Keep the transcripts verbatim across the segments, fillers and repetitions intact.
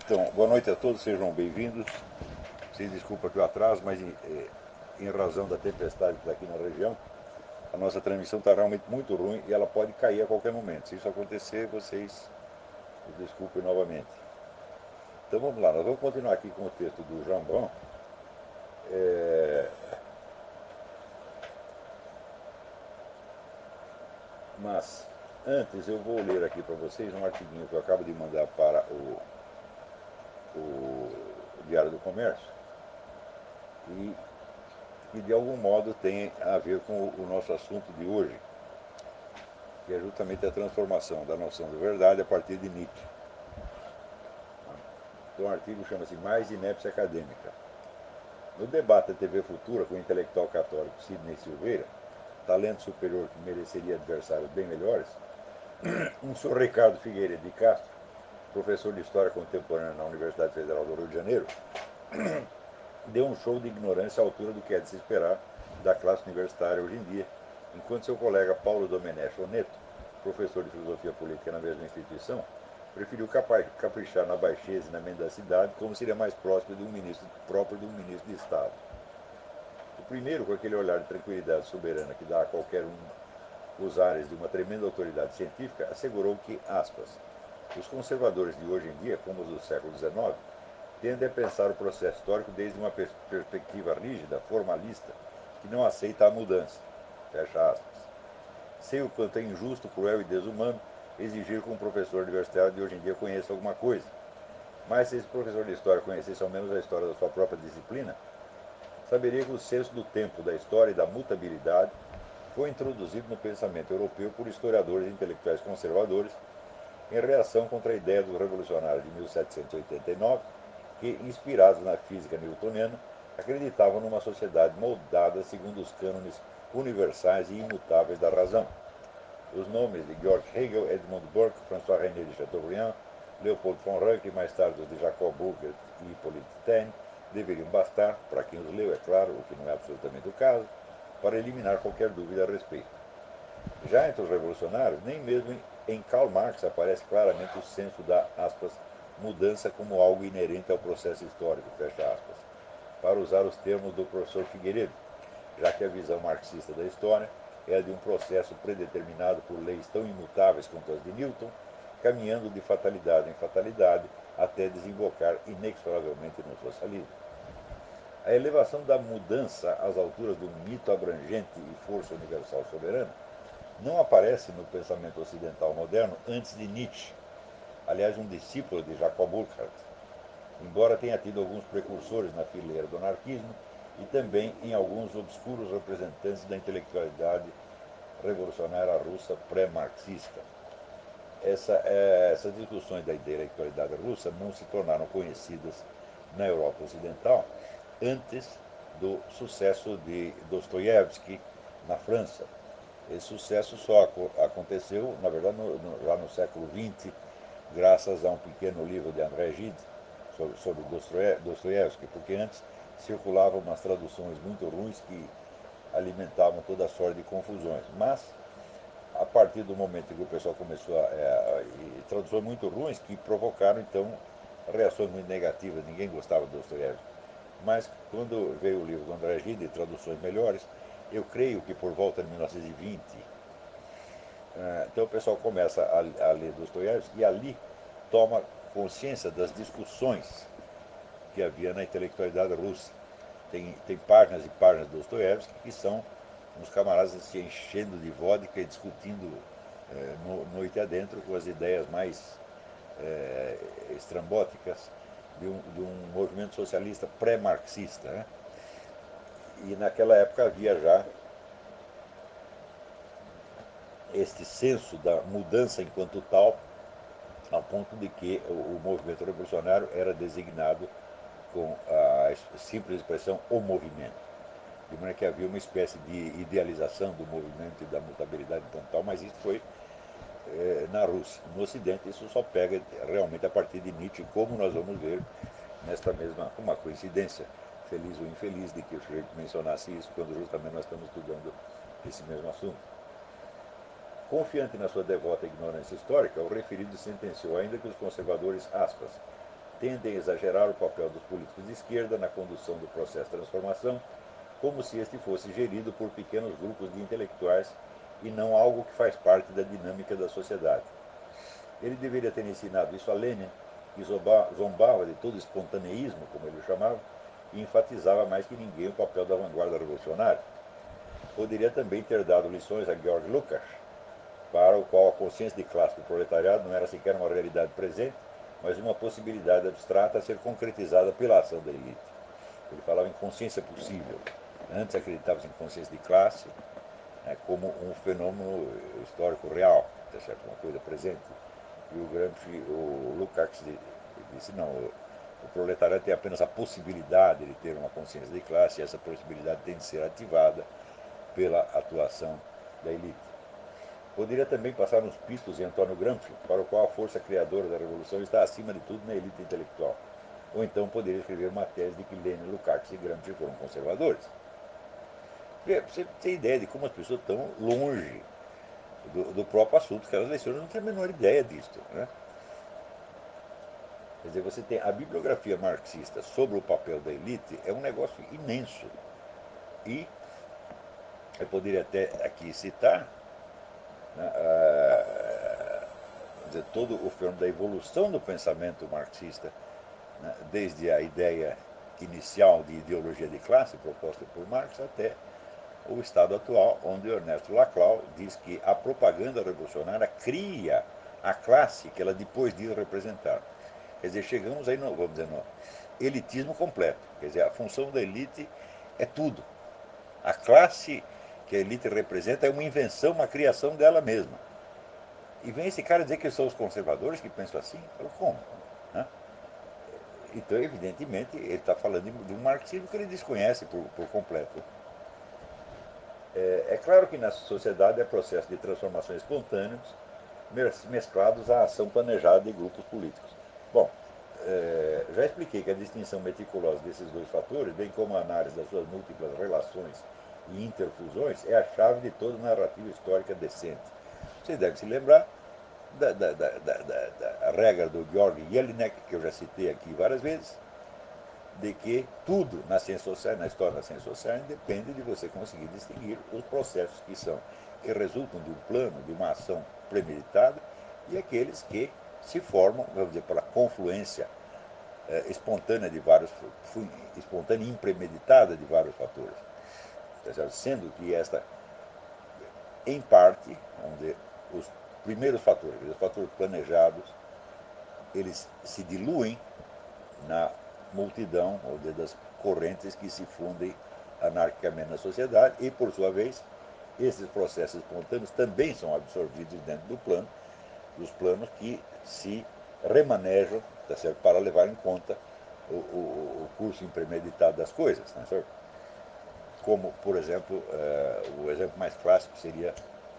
Então, boa noite a todos, sejam bem-vindos. Vocês desculpa que o atraso, mas em, eh, em razão da tempestade que está aqui na região, a nossa transmissão está realmente muito ruim e ela pode cair a qualquer momento. Se isso acontecer, vocês nos desculpem novamente. Então vamos lá, nós vamos continuar aqui com o texto do Jambon. É... Mas antes eu vou ler aqui para vocês um artiguinho que eu acabo de mandar para o, o Diário do Comércio e que de algum modo tem a ver com o nosso assunto de hoje, que é justamente a transformação da noção de verdade a partir de Nietzsche. Então o artigo chama-se Mais Inépcia Acadêmica. No debate da T V Futura com o intelectual católico Sidney Silveira, talento superior que mereceria adversários bem melhores, um senhor Ricardo Figueiredo de Castro, professor de História Contemporânea na Universidade Federal do Rio de Janeiro, deu um show de ignorância à altura do que é de se esperar da classe universitária hoje em dia, enquanto seu colega Paulo Domenech Oneto, professor de filosofia política na mesma instituição, preferiu caprichar na baixeza e na mendacidade como seria mais próximo de um ministro próprio de um ministro de Estado. O primeiro, com aquele olhar de tranquilidade soberana que dá a qualquer um os ares de uma tremenda autoridade científica, assegurou que, aspas, os conservadores de hoje em dia, como os do século dezenove, tendem a pensar o processo histórico desde uma pers perspectiva rígida, formalista, que não aceita a mudança. Fecha aspas. Sei o quanto é injusto, cruel e desumano exigir que um professor universitário de hoje em dia conheça alguma coisa. Mas se esse professor de história conhecesse ao menos a história da sua própria disciplina, saberia que o senso do tempo, da história e da mutabilidade foi introduzido no pensamento europeu por historiadores e intelectuais conservadores em reação contra a ideia dos revolucionários de mil setecentos e oitenta e nove, que, inspirados na física newtoniana, acreditavam numa sociedade moldada segundo os cânones universais e imutáveis da razão. Os nomes de Georg Hegel, Edmund Burke, François-René de Chateaubriand, Leopold von Ranke e mais tarde os de Jacob Burckhardt e Hippolyte Taine deveriam bastar, para quem os leu, é claro, o que não é absolutamente o caso, para eliminar qualquer dúvida a respeito. Já entre os revolucionários, nem mesmo em Karl Marx aparece claramente o senso da, aspas, mudança como algo inerente ao processo histórico, fecha aspas, para usar os termos do professor Figueiredo, já que a visão marxista da história é a de um processo predeterminado por leis tão imutáveis quanto as de Newton, caminhando de fatalidade em fatalidade até desembocar inexoravelmente no socialismo. A elevação da mudança às alturas de um mito abrangente e força universal soberana não aparece no pensamento ocidental moderno antes de Nietzsche, aliás, um discípulo de Jacob Burckhardt, embora tenha tido alguns precursores na fileira do anarquismo e também em alguns obscuros representantes da intelectualidade revolucionária russa pré-marxista. Essa, é, essas discussões da intelectualidade russa não se tornaram conhecidas na Europa Ocidental antes do sucesso de Dostoiévski na França. Esse sucesso só aconteceu, na verdade, no, no, já no século vinte, graças a um pequeno livro de André Gide sobre, sobre Dostoiévski, porque antes circulavam umas traduções muito ruins que alimentavam toda a sorte de confusões. Mas, a partir do momento em que o pessoal começou a... É, e traduções muito ruins que provocaram, então, reações muito negativas. Ninguém gostava de Dostoiévski. Mas, quando veio o livro do André Gide, traduções melhores, eu creio que por volta de mil novecentos e vinte, uh, então o pessoal começa a, a ler Dostoiévski e ali toma consciência das discussões que havia na intelectualidade russa. Tem, tem páginas e páginas de Dostoiévski que são uns camaradas se enchendo de vodka e discutindo eh, no, noite adentro com as ideias mais eh, estrambóticas de um, de um movimento socialista pré-marxista, né? E naquela época havia já este senso da mudança enquanto tal, ao ponto de que o, o movimento revolucionário era designado com a simples expressão o movimento. De maneira que havia uma espécie de idealização do movimento e da mutabilidade enquanto tal, mas isso foi eh, na Rússia. No Ocidente isso só pega realmente a partir de Nietzsche, como nós vamos ver nesta mesma, uma coincidência, feliz ou infeliz, de que o sujeito mencionasse isso quando justamente nós estamos estudando esse mesmo assunto. Confiante na sua devota ignorância histórica, o referido sentenciou ainda que os conservadores, aspas, tendem a exagerar o papel dos políticos de esquerda na condução do processo de transformação, como se este fosse gerido por pequenos grupos de intelectuais e não algo que faz parte da dinâmica da sociedade. Ele deveria ter ensinado isso a Lenin, que zombava de todo espontaneísmo, como ele o chamava, e enfatizava mais que ninguém o papel da vanguarda revolucionária. Poderia também ter dado lições a Georg Lukács, para o qual a consciência de classe do proletariado não era sequer uma realidade presente, mas uma possibilidade abstrata a ser concretizada pela ação da elite. Ele falava em consciência possível. Antes acreditava em consciência de classe, né, como um fenômeno histórico real, tá certo? Uma coisa presente. E o Gramsci, o Lukács disse, não, o, o proletariado tem apenas a possibilidade de ter uma consciência de classe, e essa possibilidade tem de ser ativada pela atuação da elite. Poderia também passar uns pistos em Antônio Gramsci, para o qual a força criadora da revolução está acima de tudo na elite intelectual. Ou então poderia escrever uma tese de que Lenin, Lukács e Gramsci foram conservadores. Você tem ideia de como as pessoas estão longe do, do próprio assunto que elas lecionam, não tem a menor ideia disso. Né? Quer dizer, você tem a bibliografia marxista sobre o papel da elite é um negócio imenso. E eu poderia até aqui citar, né, a, dizer, todo o fenômeno da evolução do pensamento marxista, né, desde a ideia inicial de ideologia de classe proposta por Marx até o estado atual, onde Ernesto Laclau diz que a propaganda revolucionária cria a classe que ela depois diz representar. Quer dizer, chegamos aí, no, vamos dizer, no elitismo completo. Quer dizer, a função da elite é tudo. A classe que a elite representa é uma invenção, uma criação dela mesma. E vem esse cara dizer que são os conservadores que pensam assim? Falo, como? Né? Então, evidentemente, ele está falando de um marxismo que ele desconhece por, por completo. É, é claro que na sociedade é processo de transformação espontâneos mesclados à ação planejada de grupos políticos. Bom, é, já expliquei que a distinção meticulosa desses dois fatores, bem como a análise das suas múltiplas relações e interfusões, é a chave de toda narrativa histórica decente. Você deve se lembrar da, da, da, da, da regra do Georg Jelinek, que eu já citei aqui várias vezes, de que tudo na ciência social, na história da ciência social, depende de você conseguir distinguir os processos que são, que resultam de um plano, de uma ação premeditada, e aqueles que se formam, vamos dizer, pela confluência eh, espontânea de vários, espontânea e impremeditada de vários fatores. Sendo que esta, em parte, vamos dizer, os primeiros fatores, os fatores planejados, eles se diluem na multidão, ou das correntes que se fundem anarquicamente na sociedade, e, por sua vez, esses processos espontâneos também são absorvidos dentro do plano, dos planos que se remanejam, tá certo, para levar em conta o, o, o curso impremeditado das coisas. Tá certo? Como, por exemplo, uh, o exemplo mais clássico seria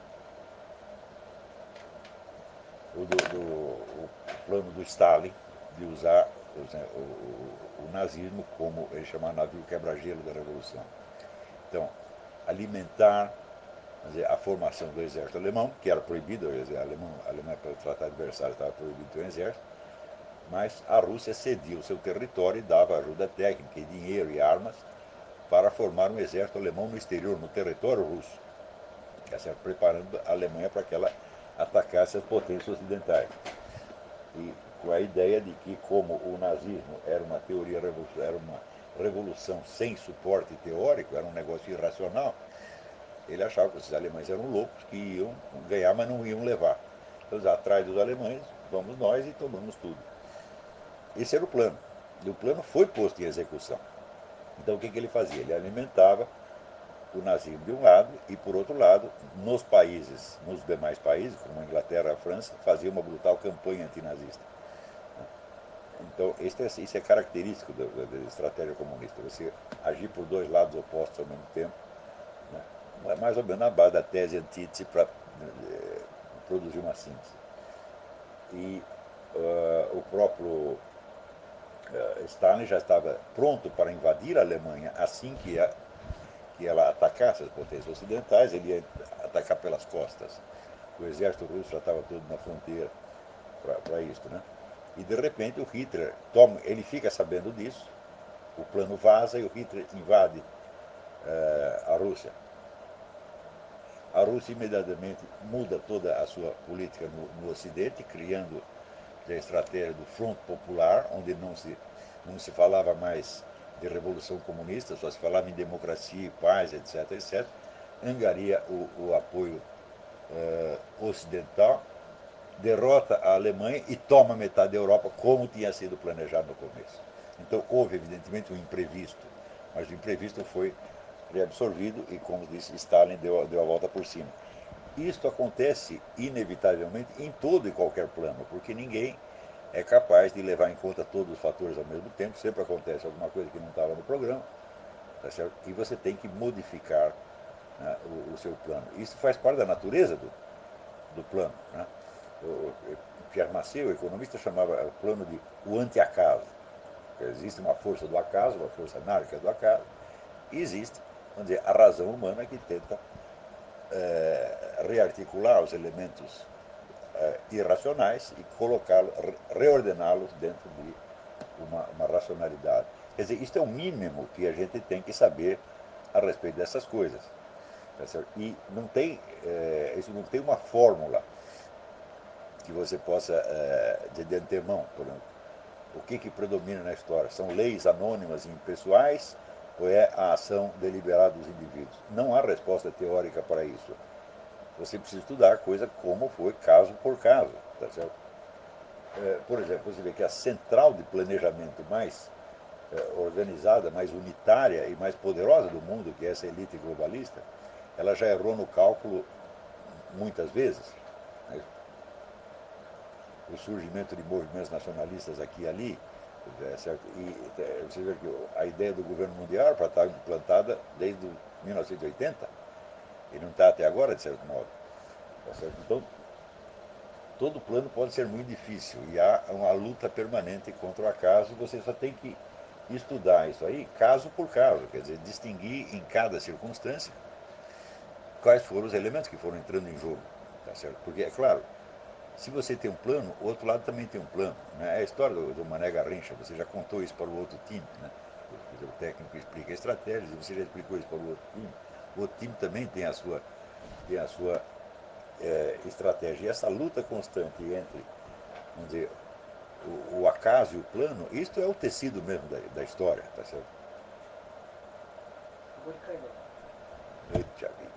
o, do, do, o plano do Stalin de usar o, o, o nazismo como ele chamava navio quebra-gelo da Revolução. Então, alimentar dizer, a formação do exército alemão, que era proibido, quer dizer, a Alemanha, a Alemanha pelo Tratado de Versalhes estava proibido ter um exército, mas a Rússia cedia o seu território e dava ajuda técnica, e dinheiro e armas para formar um exército alemão no exterior, no território russo, certo? Preparando a Alemanha para que ela atacasse as potências ocidentais. E com a ideia de que, como o nazismo era uma teoria, era uma revolução sem suporte teórico, era um negócio irracional, ele achava que esses alemães eram loucos, que iam ganhar, mas não iam levar. Então, atrás dos alemães, vamos nós e tomamos tudo. Esse era o plano. E o plano foi posto em execução. Então, o que, que ele fazia? Ele alimentava o nazismo de um lado e, por outro lado, nos países, nos demais países, como a Inglaterra e a França, fazia uma brutal campanha antinazista. Então, isso é, isso é característico da, da estratégia comunista, você agir por dois lados opostos ao mesmo tempo, né? Mais ou menos na base da tese antítese para é, produzir uma síntese. E uh, o próprio uh, Stalin já estava pronto para invadir a Alemanha assim que, a, que ela atacasse as potências ocidentais, ele ia atacar pelas costas. O exército russo já estava todo na fronteira para isso, né? E de repente o Hitler toma, ele fica sabendo disso, o plano vaza e o Hitler invade uh, a Rússia. A Rússia imediatamente muda toda a sua política no, no Ocidente, criando a estratégia do Front Popular, onde não se, não se falava mais de revolução comunista, só se falava em democracia e paz, etc, etcétera. Angaria o, o apoio uh, ocidental, derrota a Alemanha e toma metade da Europa, como tinha sido planejado no começo. Então houve, evidentemente, um imprevisto, mas o imprevisto foi reabsorvido e, como disse, Stalin deu, deu a volta por cima. Isto acontece, inevitavelmente, em todo e qualquer plano, porque ninguém é capaz de levar em conta todos os fatores ao mesmo tempo, sempre acontece alguma coisa que não estava no programa, tá certo? E você tem que modificar, né, o, o seu plano. Isso faz parte da natureza do, do plano. Né? O Pierre Massey, o economista, chamava o plano de o anti-acaso. Existe uma força do acaso, uma força anárquica do acaso, e existe, vamos dizer, a razão humana que tenta é, rearticular os elementos é, irracionais e colocá-los, reordená-los dentro de uma, uma racionalidade. Quer dizer, isto é o mínimo que a gente tem que saber a respeito dessas coisas. E não tem, é, isso não tem uma fórmula que você possa, é, de, de antemão, por exemplo, o que, que predomina na história? São leis anônimas e impessoais ou é a ação deliberada dos indivíduos? Não há resposta teórica para isso. Você precisa estudar a coisa como foi, caso por caso. Tá certo? É, por exemplo, você vê que a central de planejamento mais é, organizada, mais unitária e mais poderosa do mundo, que é essa elite globalista, ela já errou no cálculo muitas vezes. Né? O surgimento de movimentos nacionalistas aqui e ali, é, certo? E é, você vê que a ideia do governo mundial para estar implantada desde mil novecentos e oitenta e não está até agora, de certo modo. Tá certo? Então, todo plano pode ser muito difícil e há uma luta permanente contra o acaso. Você só tem que estudar isso aí caso por caso, quer dizer, distinguir em cada circunstância quais foram os elementos que foram entrando em jogo. Tá certo? Porque, é claro, se você tem um plano, o outro lado também tem um plano. Né? É a história do, do Mané Garrincha, você já contou isso para o outro time. Né? O técnico explica a estratégia, você já explicou isso para o outro time. O outro time também tem a sua, tem a sua é, estratégia. E essa luta constante entre, vamos dizer, o, o acaso e o plano, isto é o tecido mesmo da, da história. Tá certo? Muito legal. Eita vida.